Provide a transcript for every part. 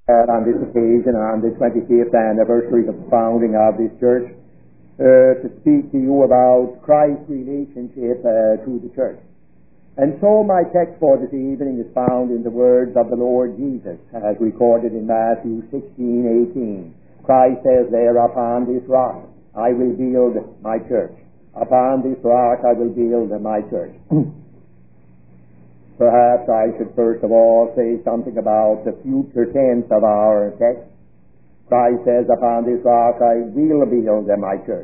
on this occasion, on the 25th anniversary of the founding of this church, to speak to you about Christ's relationship to the church. And so my text for this evening is found in the words of the Lord Jesus, as recorded in Matthew 16:18. Christ says there, "Upon this rock I will build my church. Upon this rock I will build my church." Perhaps I should first of all say something about the future tense of our text. Christ says, "Upon this rock I will build my church."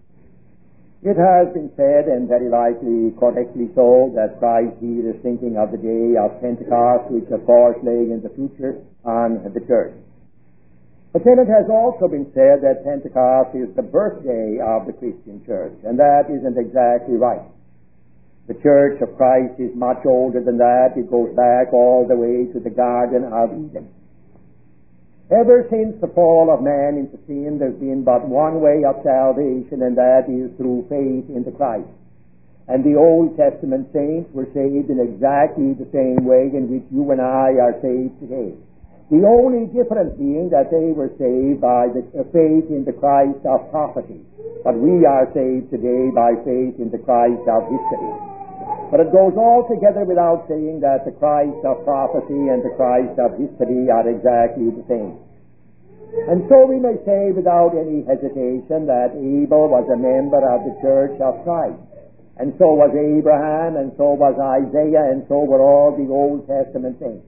It has been said, and very likely correctly so, that Christ here is thinking of the day of Pentecost, which of course lay in the future on the church. But then it has also been said that Pentecost is the birthday of the Christian church, and that isn't exactly right. The church of Christ is much older than that. It goes back all the way to the Garden of Eden. Ever since the fall of man into sin, there's been but one way of salvation, and that is through faith in the Christ. And the Old Testament saints were saved in exactly the same way in which you and I are saved today. The only difference being that they were saved by the faith in the Christ of prophecy, but we are saved today by faith in the Christ of history. But it goes altogether without saying that the Christ of prophecy and the Christ of history are exactly the same. And so we may say without any hesitation that Abel was a member of the church of Christ. And so was Abraham, and so was Isaiah, and so were all the Old Testament saints.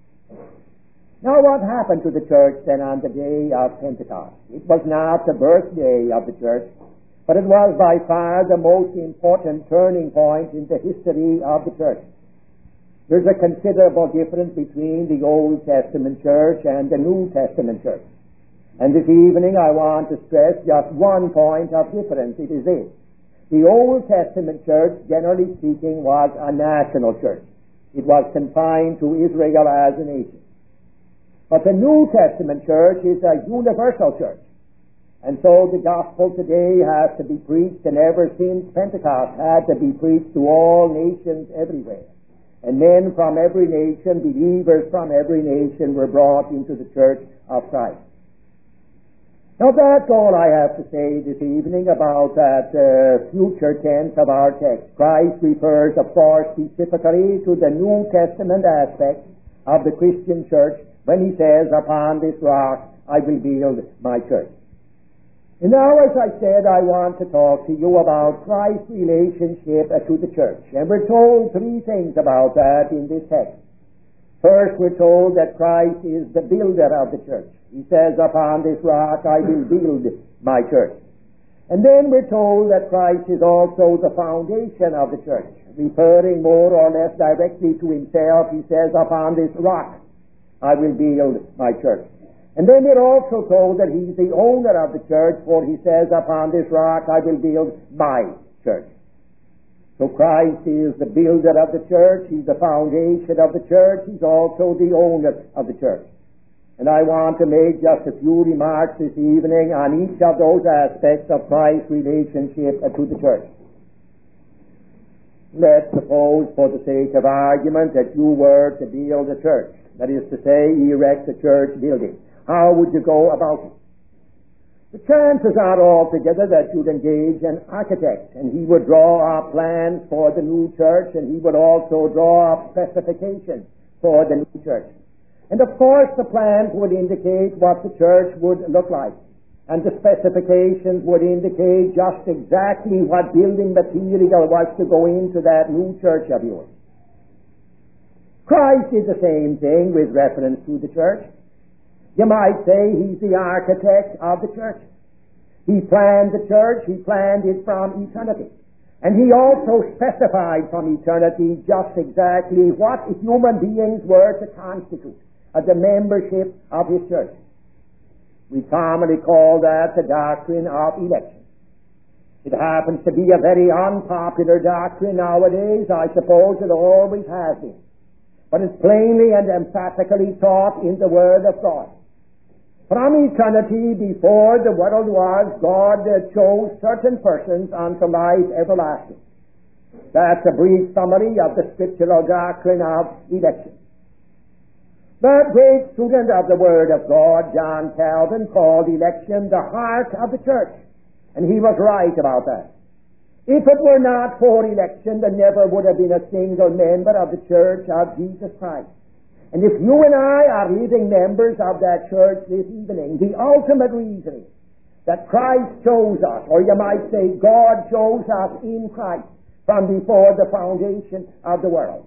Now what happened to the church then on the day of Pentecost? It was not the birthday of the church, but it was by far the most important turning point in the history of the church. There's a considerable difference between the Old Testament church and the New Testament church. And this evening I want to stress just one point of difference. It is this. The Old Testament church, generally speaking, was a national church. It was confined to Israel as a nation. But the New Testament church is a universal church. And so the gospel today has to be preached, and ever since Pentecost had to be preached to all nations everywhere. And men from every nation, believers from every nation, were brought into the church of Christ. Now that's all I have to say this evening about that future tense of our text. Christ refers, of course, specifically to the New Testament aspect of the Christian church when he says, "Upon this rock I will build my church." And now, as I said, I want to talk to you about Christ's relationship to the church. And we're told three things about that in this text. First, we're told that Christ is the builder of the church. He says, "Upon this rock I will build my church." And then we're told that Christ is also the foundation of the church. Referring more or less directly to himself, he says, "Upon this rock I will build my church." And then we're also told that he's the owner of the church, for he says, "Upon this rock I will build my church." So Christ is the builder of the church, he's the foundation of the church, he's also the owner of the church. And I want to make just a few remarks this evening on each of those aspects of Christ's relationship to the church. Let's suppose, for the sake of argument, that you were to build a church. That is to say, erect a church building. How would you go about it? The chances are altogether that you'd engage an architect, and he would draw up plans for the new church, and he would also draw up specifications for the new church. And of course the plans would indicate what the church would look like, and the specifications would indicate just exactly what building material was to go into that new church of yours. Christ did the same thing with reference to the church. You might say he's the architect of the church. He planned the church, he planned it from eternity. And he also specified from eternity just exactly what human beings were to constitute as the membership of his church. We commonly call that the doctrine of election. It happens to be a very unpopular doctrine nowadays. I suppose it always has been. But it's plainly and emphatically taught in the Word of God. From eternity, before the world was, God chose certain persons unto life everlasting. That's a brief summary of the scriptural doctrine of election. The great student of the Word of God, John Calvin, called election the heart of the church. And he was right about that. If it were not for election, there never would have been a single member of the church of Jesus Christ. And if you and I are living members of that church this evening, the ultimate reason is that Christ chose us, or you might say God chose us in Christ from before the foundation of the world.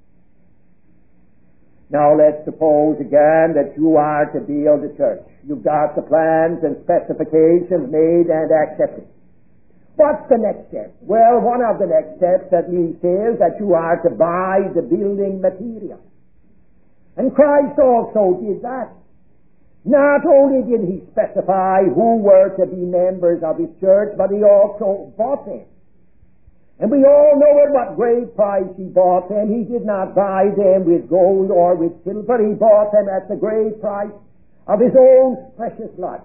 Now let's suppose again that you are to build a church. You've got the plans and specifications made and accepted. What's the next step? Well, one of the next steps at least is that you are to buy the building material. And Christ also did that. Not only did he specify who were to be members of his church, but he also bought them. And we all know at what great price he bought them. He did not buy them with gold or with silver. He bought them at the great price of his own precious blood.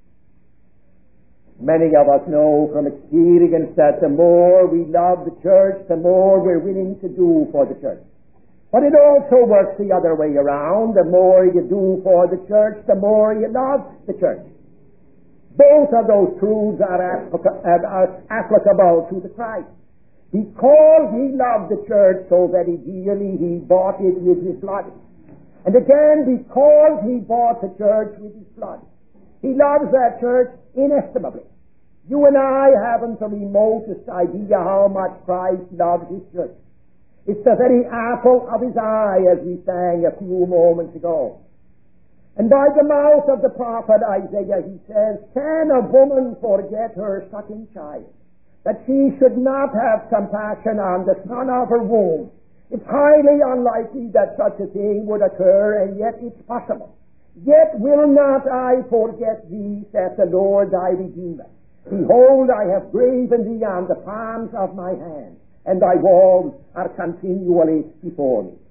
Many of us know from experience that the more we love the church, the more we're willing to do for the church. But it also works the other way around. The more you do for the church, the more you love the church. Both of those truths are applicable to the Christ. Because he loved the church so very dearly, he bought it with his blood. And again, because he bought the church with his blood, he loves that church inestimably. You and I haven't the remotest idea how much Christ loves his church. It's the very apple of his eye, as we sang a few moments ago. And by the mouth of the prophet Isaiah, he says, "Can a woman forget her sucking child, that she should not have compassion on the son of her womb?" It's highly unlikely that such a thing would occur, and yet it's possible. "Yet will not I forget thee, saith the Lord thy Redeemer. Behold, I have graven thee on the palms of my hand, and thy walls are continually before me."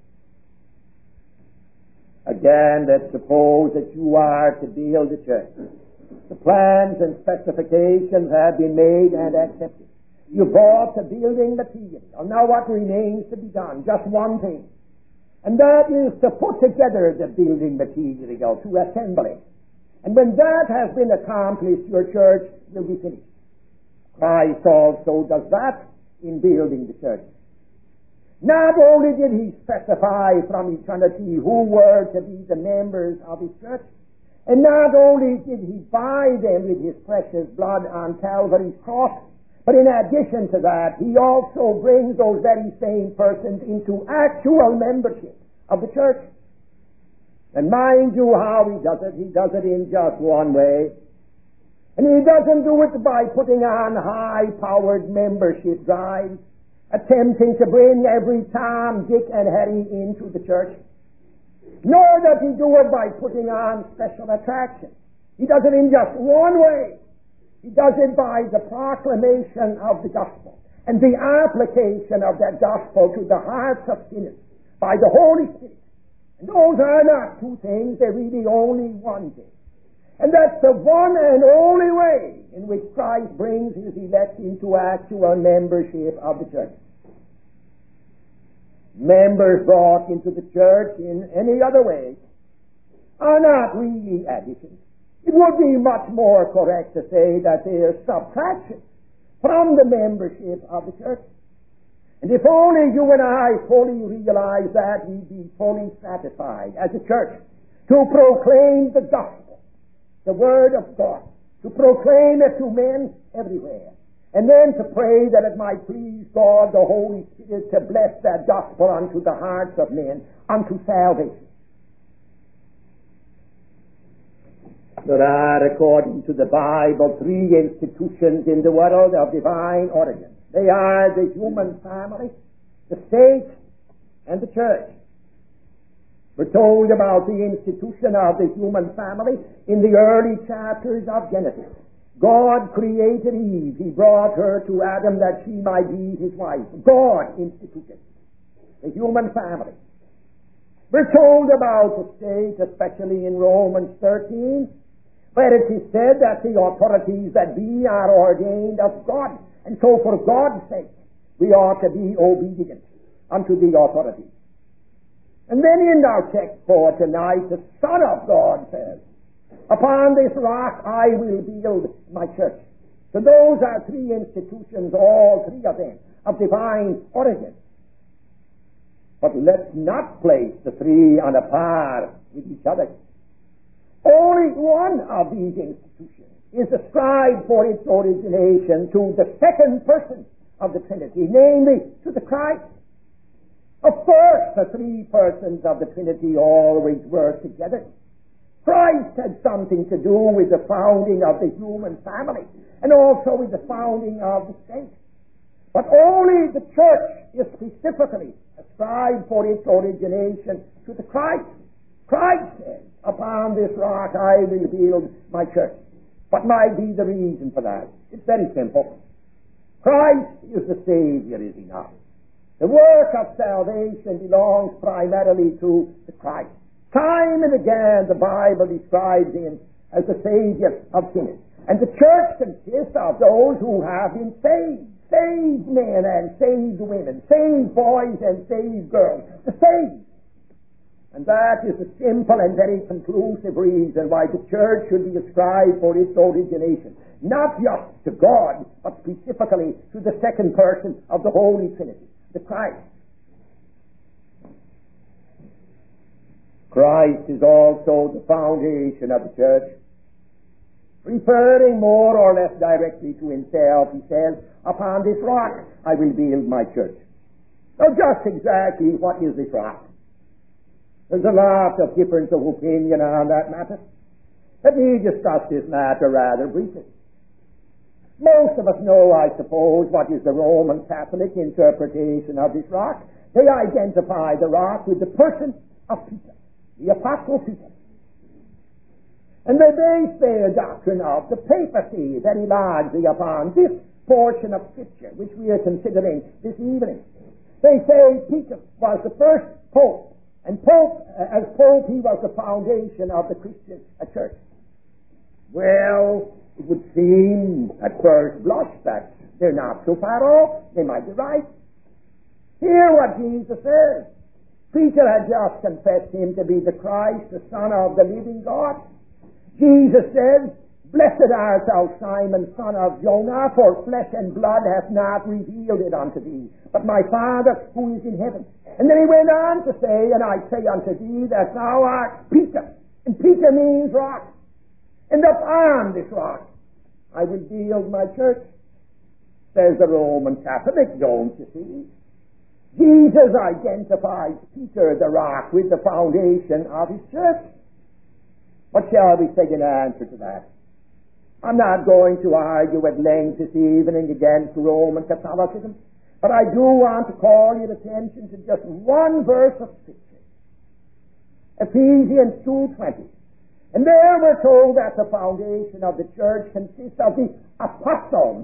Again, let's suppose that you are to build a church. The plans and specifications have been made and accepted. You bought the building material. Now what remains to be done? Just one thing. And that is to put together the building material, to assemble it. And when that has been accomplished, your church will be finished. Christ also does that in building the church. Not only did he specify from eternity who were to be the members of his church, and not only did he buy them with his precious blood on Calvary's cross, but in addition to that, he also brings those very same persons into actual membership of the church. And mind you how he does it. He does it in just one way. And he doesn't do it by putting on high-powered membership drives, attempting to bring every Tom, Dick, and Harry into the church. Nor does he do it by putting on special attractions. He does it in just one way. He does it by the proclamation of the gospel and the application of that gospel to the hearts of sinners by the Holy Spirit. And those are not two things, they're really only one thing. And that's the one and only way in which Christ brings his elect into actual membership of the church. Members brought into the church in any other way are not really additions. It would be much more correct to say that they are subtraction from the membership of the church. And if only you and I fully realize that, we'd be fully satisfied as a church to proclaim the gospel, the word of God, to proclaim it to men everywhere, and then to pray that it might please God, the Holy Spirit, to bless that gospel unto the hearts of men, unto salvation. There are, according to the Bible, three institutions in the world of divine origin. They are the human family, the state, and the church. We're told about the institution of the human family in the early chapters of Genesis. God created Eve. He brought her to Adam that she might be his wife. God instituted the human family. We're told about the state, especially in Romans 13, where it is said that the authorities that be are ordained of God. And so for God's sake, we ought to be obedient unto the authorities. And then in our text for tonight, the Son of God says, upon this rock I will build my church. So those are three institutions, all three of them, of divine origin. But let's not place the three on a par with each other. Only one of these institutions is ascribed for its origination to the second person of the Trinity, namely to the Christ. Of course, the three persons of the Trinity always work together. Christ had something to do with the founding of the human family and also with the founding of the state. But only the church is specifically ascribed for its origination to the Christ. Christ said, upon this rock I will build my church. What might be the reason for that? It's very simple. Christ is the Savior, is he not? The work of salvation belongs primarily to the Christ. Time and again the Bible describes him as the Savior of sinners. And the church consists of those who have been saved. Saved men and saved women. Saved boys and saved girls. The saved. And that is the simple and very conclusive reason why the church should be ascribed for its origination. Not just to God, but specifically to the second person of the Holy Trinity, the Christ. Christ is also the foundation of the church. Referring more or less directly to himself, he says, upon this rock I will build my church. Now just exactly what is this rock? There's a lot of difference of opinion on that matter. Let me discuss this matter rather briefly. Most of us know, I suppose, what is the Roman Catholic interpretation of this rock. They identify the rock with the person of Peter, the Apostle Peter. And they base their doctrine of the papacy very largely upon this portion of Scripture, which we are considering this evening. They say Peter was the first pope, and as Pope, he was the foundation of the Christian church. Well, it would seem at first blush that they're not so far off. They might be right. Hear what Jesus says. Peter had just confessed him to be the Christ, the Son of the living God. Jesus says, "Blessed art thou, Simon, son of Jonah, for flesh and blood hath not revealed it unto thee, but my Father who is in heaven." And then he went on to say, "And I say unto thee that thou art Peter." And Peter means rock. "And upon this rock I will build my church," says the Roman Catholic, don't you see? Jesus identifies Peter the rock with the foundation of his church. What shall we say in answer to that? I'm not going to argue at length this evening against Roman Catholicism, but I do want to call your attention to just one verse of Scripture. Ephesians 2:20. And there we're told that the foundation of the church consists of the apostles.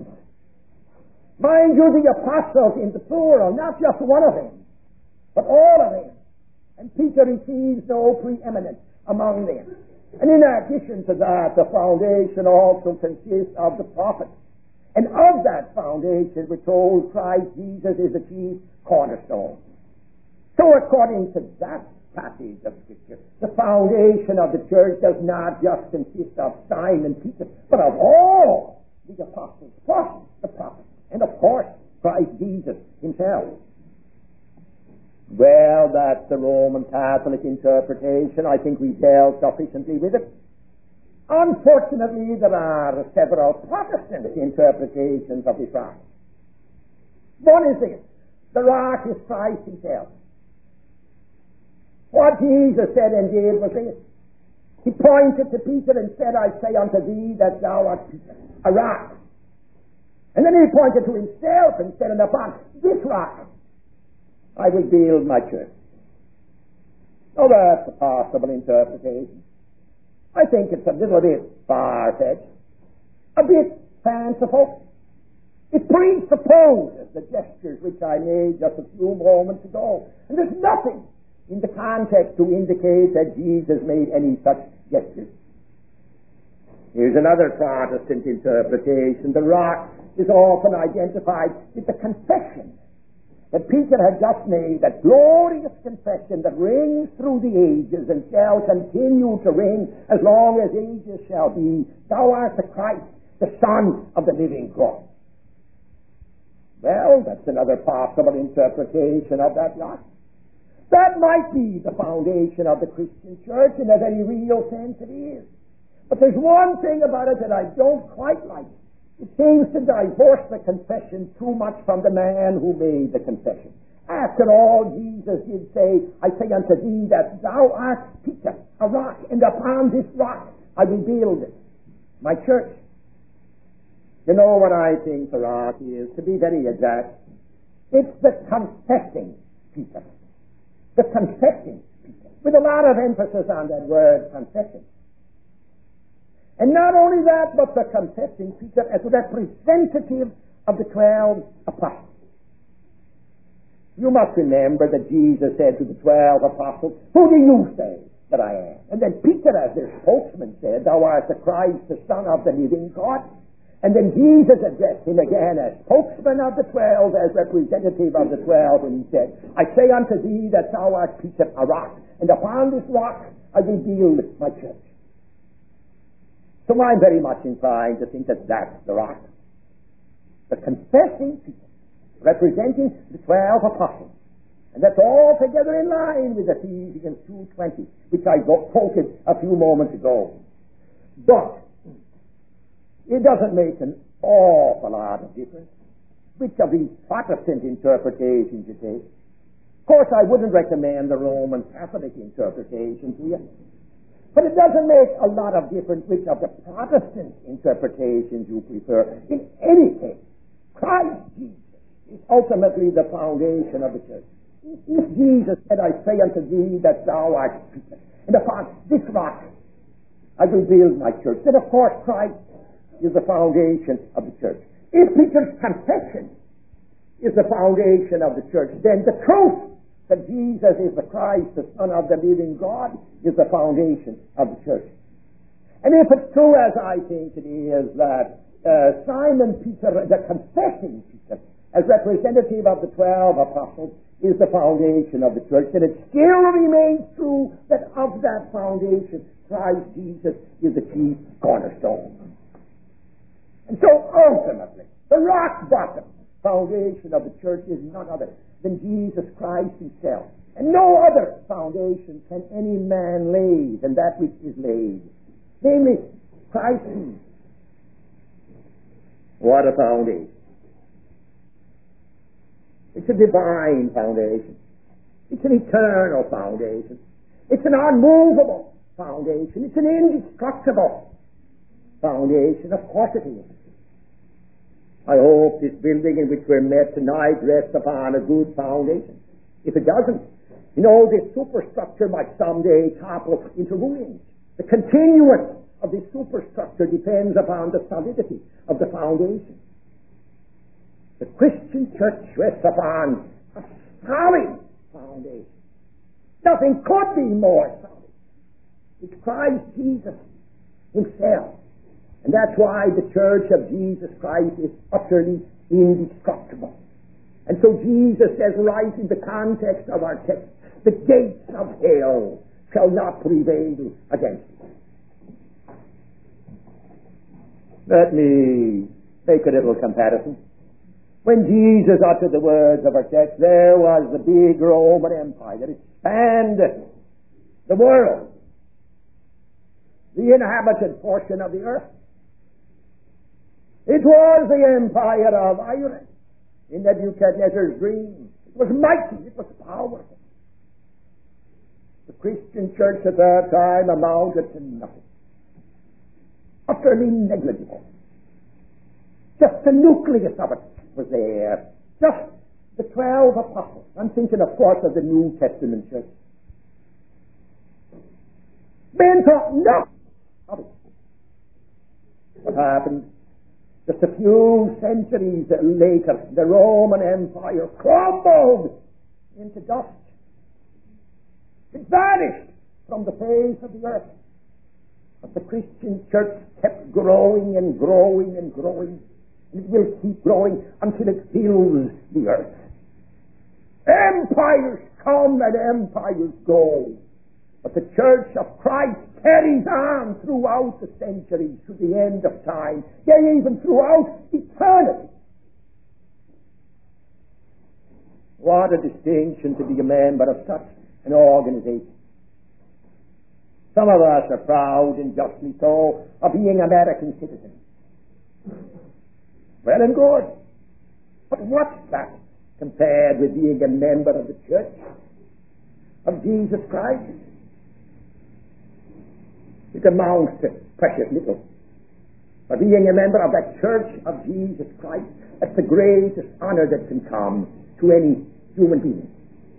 Mind you, the apostles in the plural, not just one of them, but all of them. And Peter receives no preeminence among them. And in addition to that, the foundation also consists of the prophets. And of that foundation, we're told Christ Jesus is the chief cornerstone. So according to that passage of Scripture, the foundation of the church does not just consist of Simon Peter, but of all the apostles, plus the prophets, and of course, Christ Jesus himself. Well, that's the Roman Catholic interpretation. I think we've dealt sufficiently with it. Unfortunately, there are several Protestant interpretations of this rock. One is this: the rock is Christ himself. What Jesus said and did was this: he pointed to Peter and said, "I say unto thee that thou art Peter, a rock." And then he pointed to himself and said, "And upon this rock I will build my church." Oh, that's a possible interpretation. I think it's a little bit far-fetched, a bit fanciful. It presupposes the gestures which I made just a few moments ago. And there's nothing in the context to indicate that Jesus made any such gestures. Here's another Protestant interpretation. The rock is often identified with the confession that Peter had just made, that glorious confession that rings through the ages and shall continue to ring as long as ages shall be, thou art the Christ, the Son of the living God. Well, that's another possible interpretation of that rock. That might be the foundation of the Christian church. In a very real sense it is. But there's one thing about it that I don't quite like. It seems to divorce the confession too much from the man who made the confession. After all, Jesus did say, I say unto thee that thou art Peter, a rock, and upon this rock I will build my church. You know what I think the rock is, to be very exact? It's the confessing Peter. The confessing Peter. With a lot of emphasis on that word, confessing. And not only that, but the confessing Peter as a representative of the 12 apostles. You must remember that Jesus said to the 12 apostles, who do you say that I am? And then Peter, as their spokesman, said, thou art the Christ, the Son of the living God. And then Jesus addressed him again as spokesman of the 12, as representative of the 12, and he said, I say unto thee that thou art Peter, a rock, and upon this rock I will build my church. So I'm very much inclined to think that that's the rock. The confessing Peter, representing the 12 apostles. And that's altogether in line with Ephesians 2:20, which I quoted a few moments ago. But it doesn't make an awful lot of difference which of these Protestant interpretations you take. Of course, I wouldn't recommend the Roman Catholic interpretation to you. But it doesn't make a lot of difference which of the Protestant interpretations you prefer. In any case, Christ Jesus is ultimately the foundation of the church. If Jesus said, I say unto thee that thou art Peter, and upon this rock I will build my church, then of course Christ is the foundation of the church. If Peter's confession is the foundation of the church, then the truth that Jesus is the Christ, the Son of the living God, is the foundation of the church. And if it's true, as I think it is, that Simon Peter, the confessing Peter, as representative of the 12 apostles, is the foundation of the church, then it still remains true that of that foundation, Christ Jesus is the chief cornerstone. And so ultimately, the rock bottom foundation of the church is none other than Jesus Christ himself. And no other foundation can any man lay than that which is laid, namely Christ Jesus. What a foundation. It's a divine foundation. It's an eternal foundation. It's an unmovable foundation. It's an indestructible foundation. Of course it is. I hope this building in which we're met tonight rests upon a good foundation. If it doesn't, you know, this superstructure might someday topple into ruins. The continuance of this superstructure depends upon the solidity of the foundation. The Christian church rests upon a solid foundation. Nothing could be more solid. It's Christ Jesus himself. And that's why the church of Jesus Christ is utterly indestructible. And so Jesus says right in the context of our text, the gates of hell shall not prevail against it. Let me make a little comparison. When Jesus uttered the words of our text, there was the big Roman Empire that spanned the world, the inhabited portion of the earth. It was the empire of iron in Nebuchadnezzar's dream. It was mighty, it was powerful. The Christian church at that time amounted to nothing. Utterly negligible. Just the nucleus of it was there. Just the 12 apostles. I'm thinking, of course, of the New Testament church. Men thought nothing of it. What happened? Just a few centuries later, the Roman Empire crumbled into dust. It vanished from the face of the earth. But the Christian church kept growing and growing and growing. And it will keep growing until it fills the earth. Empires come and empires go. But the Church of Christ carries on throughout the centuries to the end of time, yea, even throughout eternity. What a distinction to be a member of such an organization. Some of us are proud, and justly so, of being American citizens. Well and good. But what's that compared with being a member of the Church of Jesus Christ? It amounts to precious little. But being a member of that Church of Jesus Christ, that's the greatest honor that can come to any human being.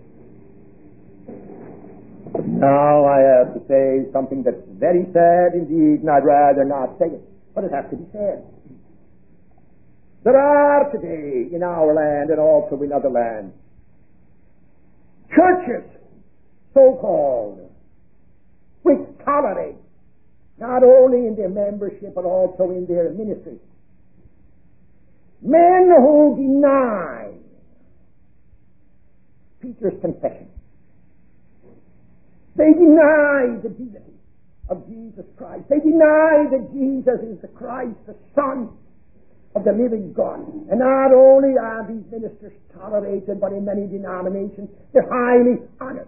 But now I have to say something that's very sad indeed, and I'd rather not say it, but it has to be said. There are today in our land and also in other lands churches, so-called, which tolerate not only in their membership but also in their ministry men who deny Peter's confession. They deny the deity of Jesus Christ. They deny that Jesus is the Christ, the Son of the living God. And not only are these ministers tolerated, but in many denominations they're highly honored.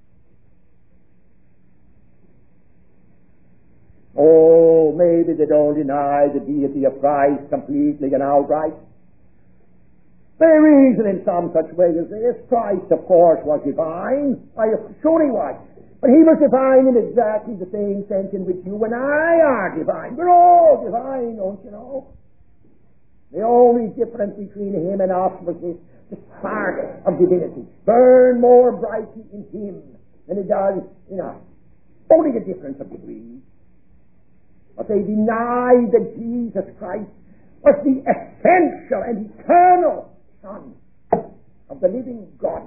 Oh, maybe they don't deny the deity of Christ completely and outright. They reason in some such way as this: Christ, of course, was divine. Sure he was. But he was divine in exactly the same sense in which you and I are divine. We're all divine, don't you know? The only difference between him and us was this: the spark of divinity burn more brightly in him than it does in us. Only a difference of degree. But they deny that Jesus Christ was the essential and eternal Son of the living God.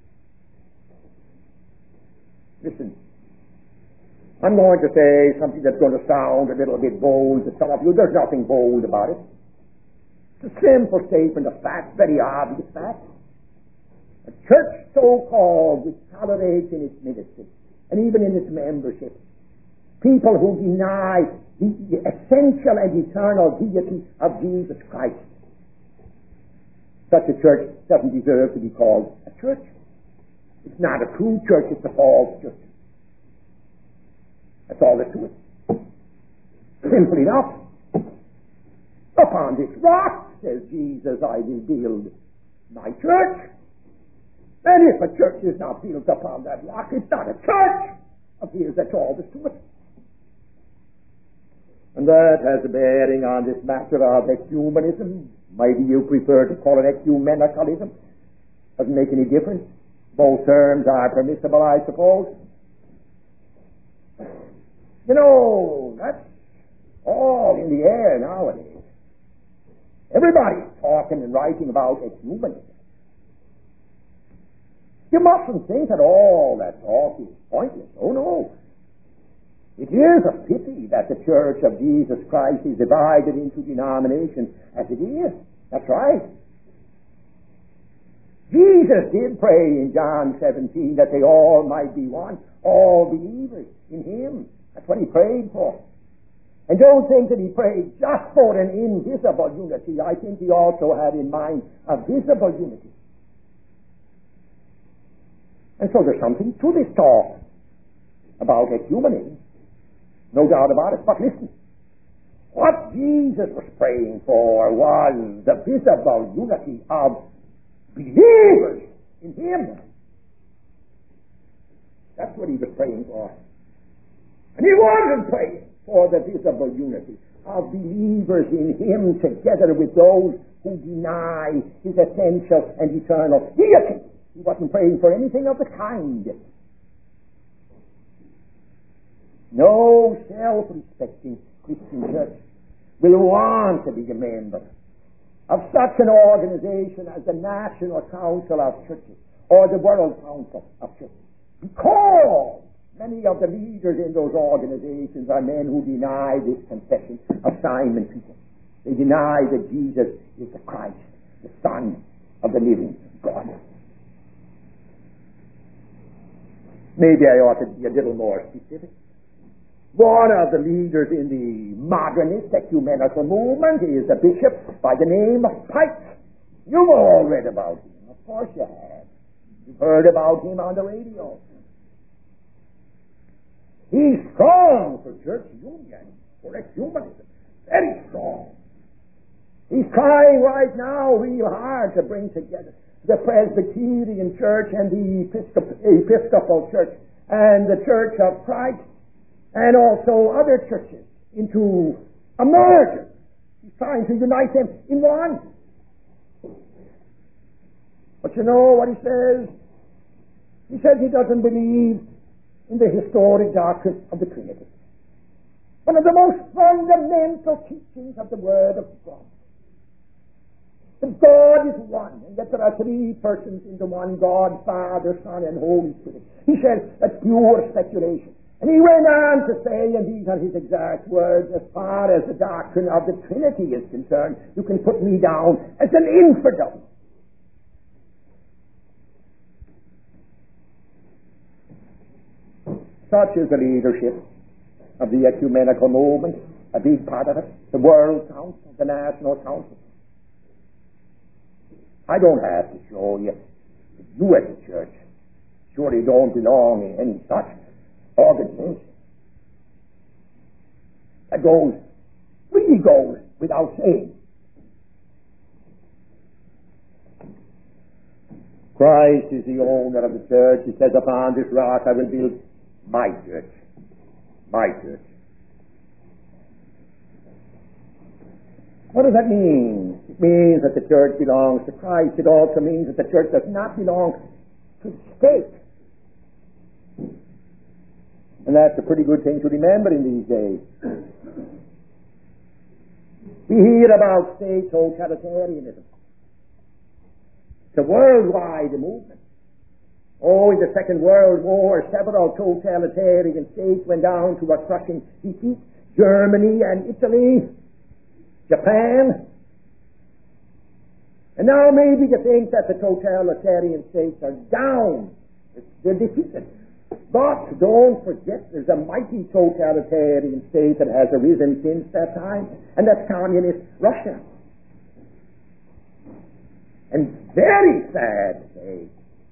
Listen, I'm going to say something that's going to sound a little bit bold to some of you. There's nothing bold about it. It's a simple statement of fact, very obvious fact. A church so-called which tolerates in its ministry and even in its membership people who deny the essential and eternal deity of Jesus Christ. Such a church doesn't deserve to be called a church. It's not a true church, it's a false church. That's all there's to it. Simple enough. Upon this rock, says Jesus, I will build my church. And if a church is not built upon that rock, it's not a church. Appears that's all there's to it. And that has a bearing on this matter of ecumenism. Maybe you prefer to call it ecumenicalism. Doesn't make any difference. Both terms are permissible, I suppose. You know, that's all in the air nowadays. Everybody's talking and writing about ecumenism. You mustn't think that all that talk is pointless. Oh, no. It is a pity that the Church of Jesus Christ is divided into denominations as it is. That's right. Jesus did pray in John 17 that they all might be one, all believers in him. That's what he prayed for. And don't think that he prayed just for an invisible unity. I think he also had in mind a visible unity. And so there's something to this talk about ecumenism. No doubt about it. But listen, what Jesus was praying for was the visible unity of believers in him. That's what he was praying for. And he wasn't praying for the visible unity of believers in him together with those who deny his essential and eternal deity. He wasn't praying for anything of the kind. No self-respecting Christian church will want to be a member of such an organization as the National Council of Churches or the World Council of Churches, because many of the leaders in those organizations are men who deny this confession of Simon Peter. They deny that Jesus is the Christ, the Son of the living God. Maybe I ought to be a little more specific. One of the leaders in the modernist ecumenical movement is a bishop by the name of Pike. You've all read about him. Of course you have. You've heard about him on the radio. He's strong for church union, for ecumenism. Very strong. He's trying right now real hard to bring together the Presbyterian Church and the Episcopal Church and the Church of Christ and also other churches into a merger. He's trying to unite them in one. But you know what he says? He says he doesn't believe in the historic doctrine of the Trinity. One of the most fundamental teachings of the Word of God. That God is one, and yet there are three persons in the one God, Father, Son, and Holy Spirit. He says that's pure speculation. And he went on to say, and these are his exact words, as far as the doctrine of the Trinity is concerned, you can put me down as an infidel. Such is the leadership of the ecumenical movement, a big part of it, the World Council, the National Council. I don't have to show you that you as a church surely don't belong in any such organization. That really goes without saying. Christ is the owner of the church. He says, upon this rock I will build my church. My church. What does that mean? It means that the church belongs to Christ. It also means that the church does not belong to the state. And that's a pretty good thing to remember in these days. We hear about state totalitarianism. It's a worldwide movement. Oh, in the Second World War, several totalitarian states went down to a crushing defeat. Germany and Italy, Japan. And now maybe you think that the totalitarian states are down. They're defeated. But don't forget there's a mighty totalitarian state that has arisen since that time, and that's communist Russia. And very sad to say,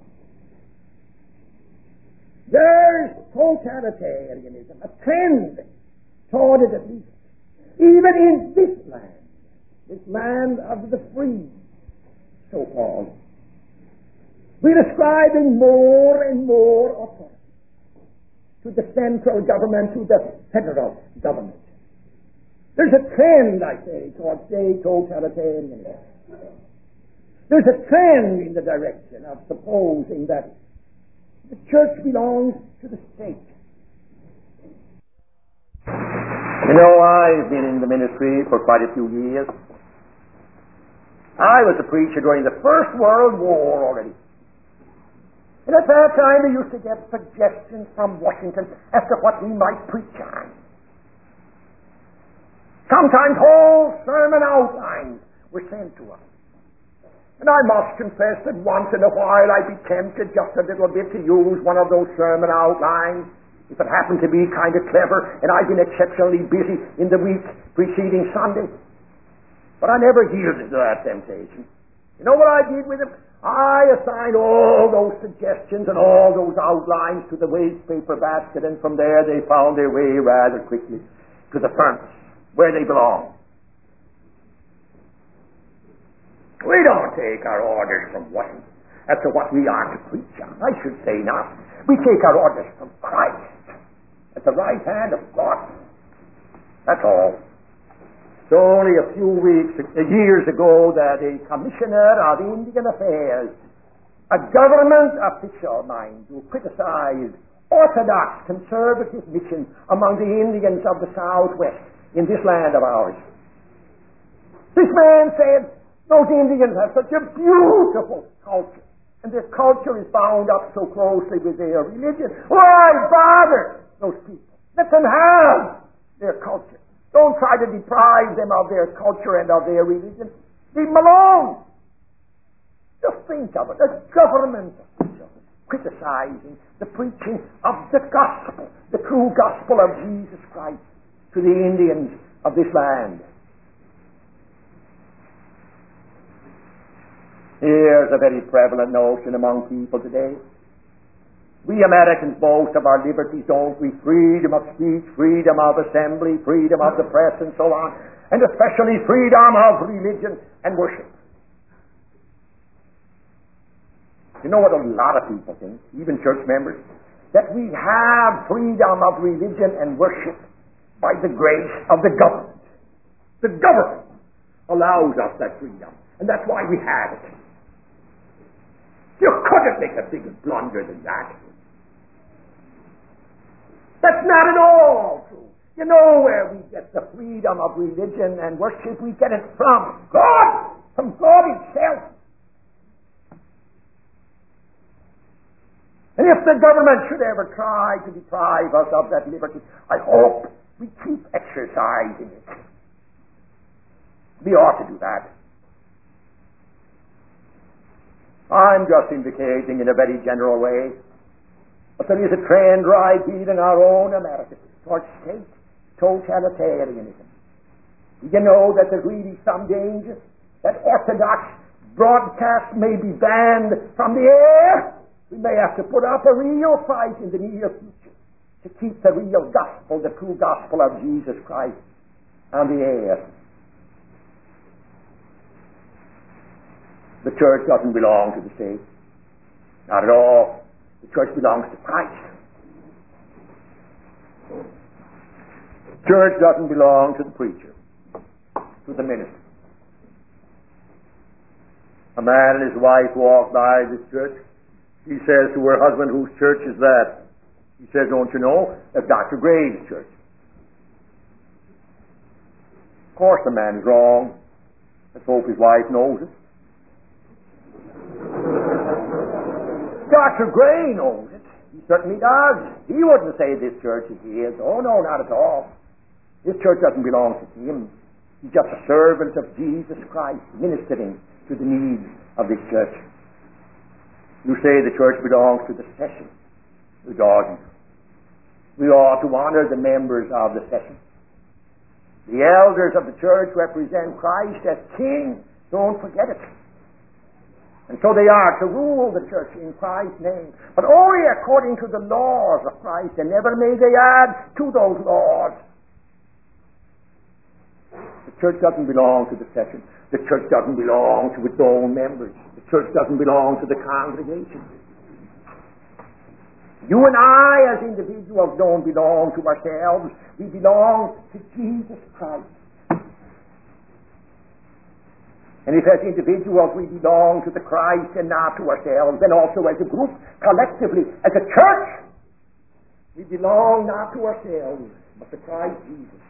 there's totalitarianism, a trend toward it at least, even in this land of the free, so-called. We're ascribing more and more authority to the central government, to the federal government. There's a trend, I say, towards state totalitarianism. There's a trend in the direction of supposing that the church belongs to the state. You know, I've been in the ministry for quite a few years. I was a preacher during the First World War already. And at that time we used to get suggestions from Washington as to what we might preach on. Sometimes whole sermon outlines were sent to us. And I must confess that once in a while I'd be tempted just a little bit to use one of those sermon outlines, if it happened to be kind of clever and I'd been exceptionally busy in the week preceding Sunday. But I never yielded to that temptation. You know what I did with them? I assigned all those suggestions and all those outlines to the waste paper basket, and from there they found their way rather quickly to the furnace, where they belong. We don't take our orders from Washington as to what we are to preach on. I should say not. We take our orders from Christ at the right hand of God. That's all. It's only a few years ago that a commissioner of Indian Affairs, a government official, mind you, criticized orthodox conservative mission among the Indians of the Southwest in this land of ours. This man said, those Indians have such a beautiful culture, and their culture is bound up so closely with their religion. Why bother those people? Let them have their culture. Don't try to deprive them of their culture and of their religion. Leave them alone. Just think of it. A government official criticizing the preaching of the gospel, the true gospel of Jesus Christ, to the Indians of this land. Here's a very prevalent notion among people today. We Americans boast of our liberties, don't we? Freedom of speech, freedom of assembly, freedom of the press, and so on, and especially freedom of religion and worship. You know what a lot of people think, even church members? That we have freedom of religion and worship by the grace of the government. The government allows us that freedom, and that's why we have it. You couldn't make a bigger blunder than that. That's not at all true. You know where we get the freedom of religion and worship? We get it from God Himself. And if the government should ever try to deprive us of that liberty, I hope we keep exercising it. We ought to do that. I'm just indicating in a very general way, but there is a trend right even in our own America towards state totalitarianism. You know that there's really some danger that orthodox broadcasts may be banned from the air. We may have to put up a real fight in the near future to keep the real gospel, the true gospel of Jesus Christ, on the air. The church doesn't belong to the state. Not at all. The church belongs to Christ. The church doesn't belong to the preacher, to the minister. A man and his wife walk by this church. He says to her husband, "Whose church is that?" He says, "Don't you know? That's Dr. Gray's church." Of course the man is wrong. Let's hope his wife knows it. Dr. Gray knows it. He certainly does. He wouldn't say this church is his. Oh, no, not at all. This church doesn't belong to him. He's just a servant of Jesus Christ, ministering to the needs of this church. You say the church belongs to the session. It doesn't. We ought to honor the members of the session. The elders of the church represent Christ as King. Don't forget it. And so they are to rule the church in Christ's name, but only according to the laws of Christ, and never may they add to those laws. The church doesn't belong to the session. The church doesn't belong to its own members. The church doesn't belong to the congregation. You and I, as individuals, don't belong to ourselves. We belong to Jesus Christ. And if as individuals we belong to the Christ and not to ourselves, then also as a group, collectively, as a church, we belong not to ourselves, but to Christ Jesus.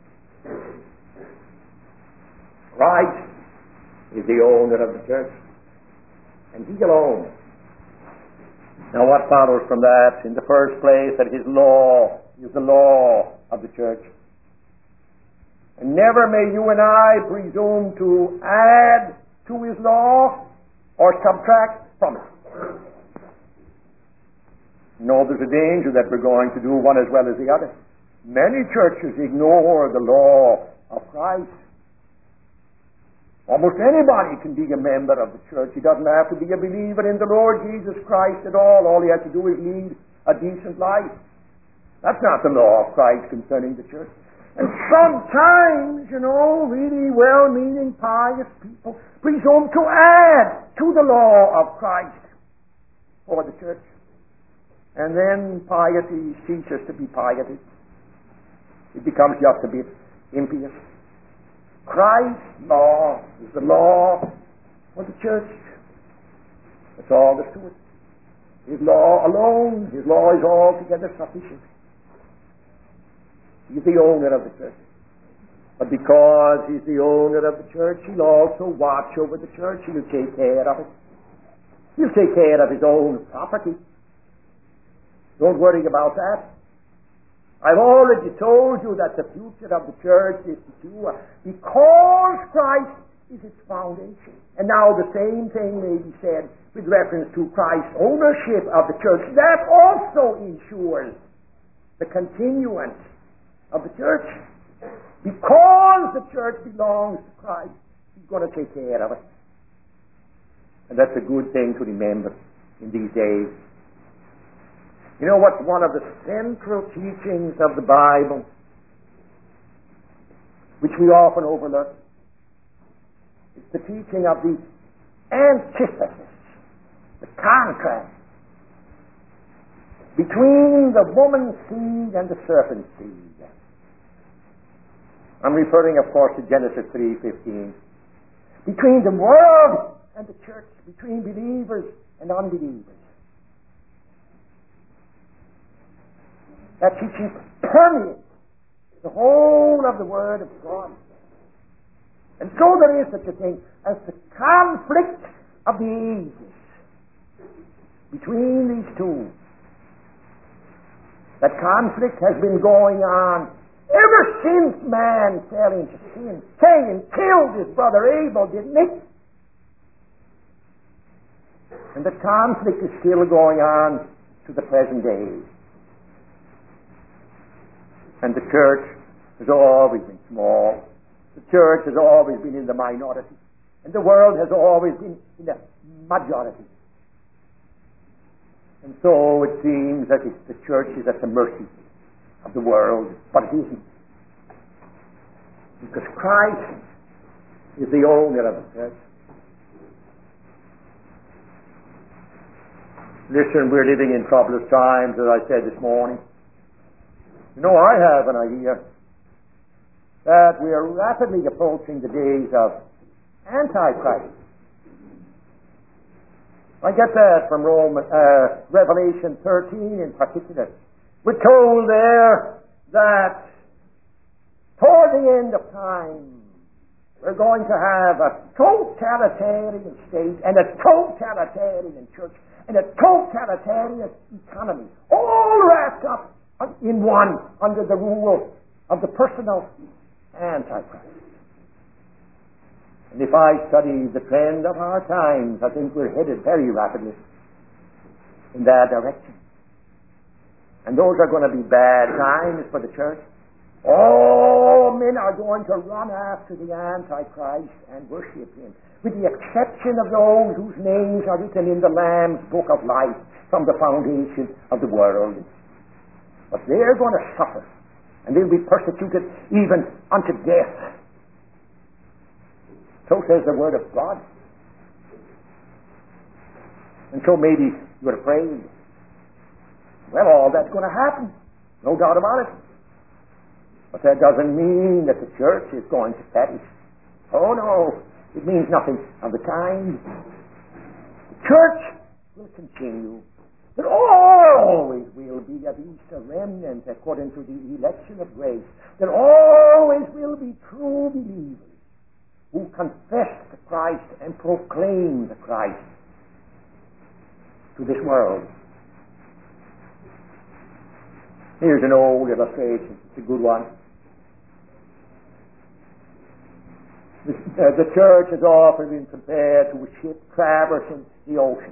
Christ is the owner of the church, and He alone. Now what follows from that? In the first place, that His law is the law of the church. And never may you and I presume to add to His law or subtract from it. No, there's a danger that we're going to do one as well as the other. Many churches ignore the law of Christ. Almost anybody can be a member of the church. He doesn't have to be a believer in the Lord Jesus Christ at all. All he has to do is lead a decent life. That's not the law of Christ concerning the church. And sometimes, really well-meaning, pious people presume to add to the law of Christ for the church. And then piety ceases to be piety. It becomes just a bit impious. Christ's law is the law for the church. That's all there's to it. His law alone, His law is altogether sufficient. He's the owner of the church. But because He's the owner of the church, He'll also watch over the church. He'll take care of it. He'll take care of His own property. Don't worry about that. I've already told you that the future of the church is secure because Christ is its foundation. And now the same thing may be said with reference to Christ's ownership of the church. That also ensures the continuance of the church. Because the church belongs to Christ, He's going to take care of it. And that's a good thing to remember in these days. You know what's one of the central teachings of the Bible, which we often overlook? It's the teaching of the antithesis, the contrast between the woman's seed and the serpent's seed. I'm referring, of course, to Genesis 3:15. Between the world and the church, between believers and unbelievers. That teaching permeates the whole of the Word of God. And so there is such a thing as the conflict of the ages between these two. That conflict has been going on ever since man fell into sin. Cain killed his brother Abel, didn't he? And the conflict is still going on to the present day. And the church has always been small. The church has always been in the minority. And the world has always been in the majority. And so it seems that the church is at the mercy of the world, but it isn't. Because Christ is the owner of the church. Listen, we're living in troublous times, as I said this morning. You know, I have an idea that we are rapidly approaching the days of Antichrist. I get that from Revelation 13 in particular. We're told there that toward the end of time, we're going to have a totalitarian state and a totalitarian church and a totalitarian economy, all wrapped up in one under the rule of the personal Antichrist. And if I study the trend of our times, I think we're headed very rapidly in that direction. And those are going to be bad times for the church. All men are going to run after the Antichrist and worship him, with the exception of those whose names are written in the Lamb's book of life from the foundation of the world. But they're going to suffer, and they'll be persecuted even unto death. So says the Word of God. And so maybe you're afraid. Well, all that's going to happen. No doubt about it. But that doesn't mean that the church is going to perish. Oh, no. It means nothing of the kind. The church will continue. There always will be at least a remnant according to the election of grace. There always will be true believers who confess the Christ and proclaim the Christ to this world. Here's an old illustration. It's a good one. The church has often been compared to a ship traversing the ocean.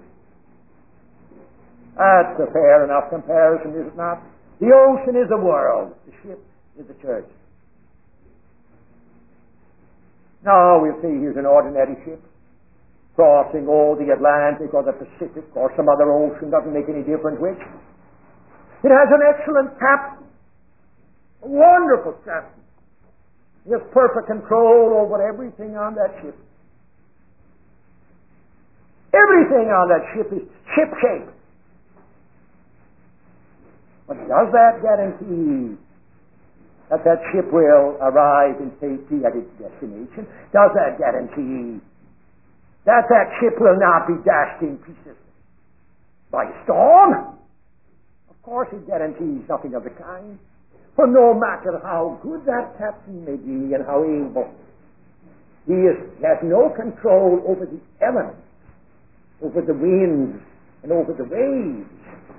That's a fair enough comparison, is it not? The ocean is the world. The ship is the church. Now we'll see here's an ordinary ship crossing the Atlantic or the Pacific or some other ocean, doesn't make any difference which. It has an excellent captain, a wonderful captain. He has perfect control over everything on that ship. Everything on that ship is ship-shape. But does that guarantee that that ship will arrive in safety at its destination? Does that guarantee that that ship will not be dashed in pieces by a storm? Of course it guarantees nothing of the kind. For no matter how good that captain may be and how able, he has no control over the elements, over the winds, and over the waves.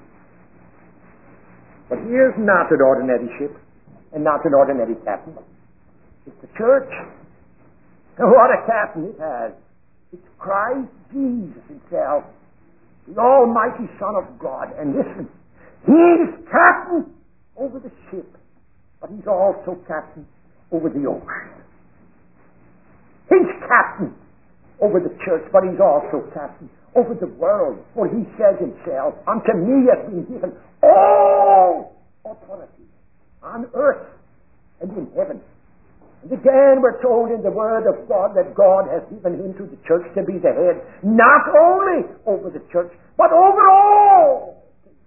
But here's not an ordinary ship and not an ordinary captain. It's the church. And what a captain it has. It's Christ Jesus himself, the Almighty Son of God. And listen, he is captain over the ship, but he's also captain over the ocean. He's captain over the church, but he's also captain over the world. For he says himself, unto me has been given all authority on earth and in heaven. And again we're told in the Word of God that God has given him to the church to be the head, not only over the church, but over all.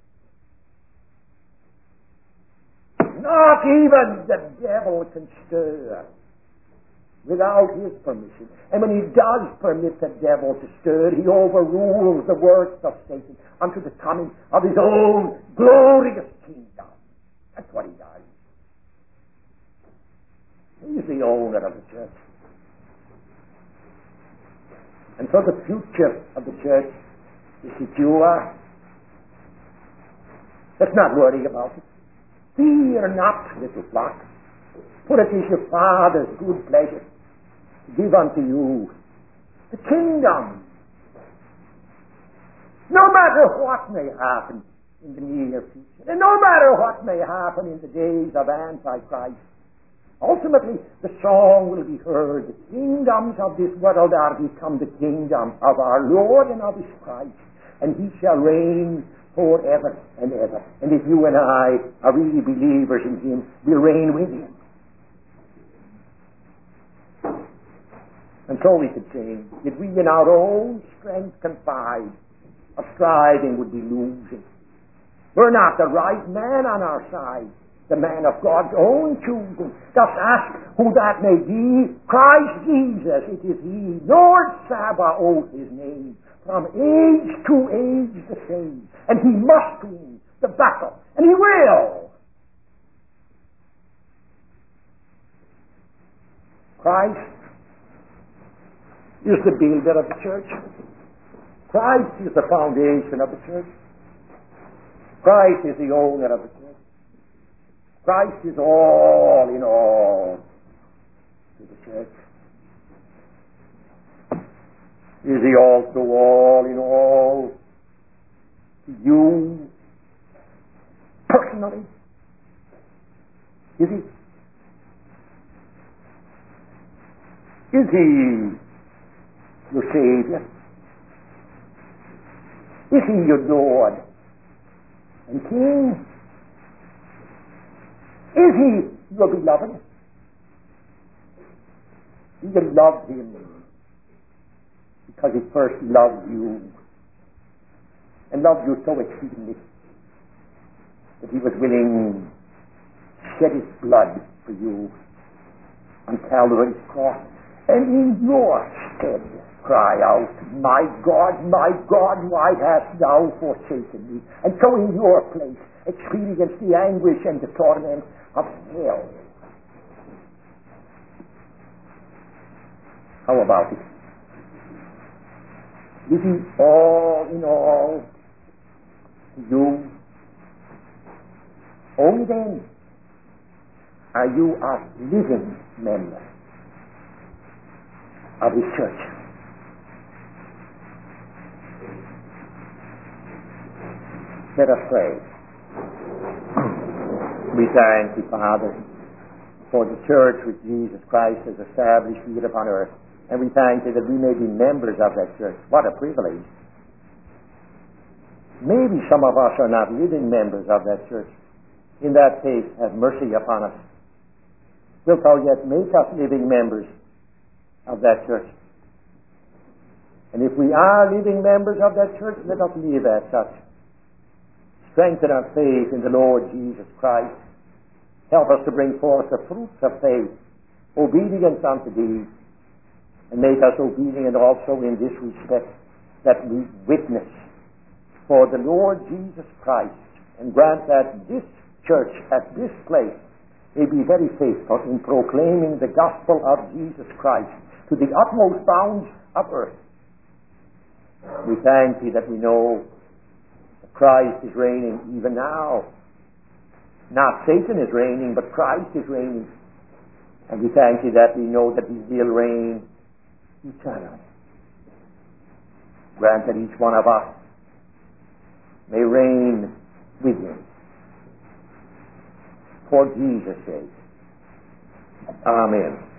Not even the devil can stir without his permission. And when he does permit the devil to stir, he overrules the works of Satan unto the coming of his own glorious kingdom. That's what he does. He's the owner of the church. And so the future of the church is secure. Let's not worry about it. Fear not, little flock, for it is your Father's good pleasure to give unto you the kingdom. No matter what may happen in the near future, and no matter what may happen in the days of Antichrist, ultimately the song will be heard. The kingdoms of this world are become the kingdom of our Lord and of his Christ, and he shall reign forever and ever. And if you and I are really believers in him, we'll reign with him. And so we could say, if we in our own strength confide, our striving would be losing. We're not the right man on our side, the man of God's own choosing. Just ask who that may be. Christ Jesus, it is he. Lord Sabaoth his name. From age to age the same. And he must win the battle. And he will. Christ is the builder of the church. Christ is the foundation of the church. Christ is the owner of the church. Christ is all in all to the church. Is he also all in all to you personally? Is he? Is he your Savior? Is he your Lord and King? Is he your beloved? Do you love him because he first loved you, and loved you so exceedingly that he was willing to shed his blood for you on Calvary's cross, and in your stead cry out, my God, why hast thou forsaken me? And so in your place experience the anguish and the torment of hell. How about it? Is he all in all to you? Only then are you a living member of his church. Let us pray. We thank you, Father, for the church which Jesus Christ has established here upon earth. And we thank you that we may be members of that church. What a privilege. Maybe some of us are not living members of that church. In that case, have mercy upon us. Wilt thou yet make us living members of that church? And if we are living members of that church, let us live as such. Strengthen our faith in the Lord Jesus Christ. Help us to bring forth the fruits of faith, obedience unto thee, and make us obedient also in this respect, that we witness for the Lord Jesus Christ, and grant that this church at this place may be very faithful in proclaiming the gospel of Jesus Christ to the utmost bounds of earth. We thank thee that we know that Christ is reigning even now. Not Satan is reigning, but Christ is reigning. And we thank thee that we know that he will reign eternal. Grant that each one of us may reign with Him for Jesus' sake. Amen.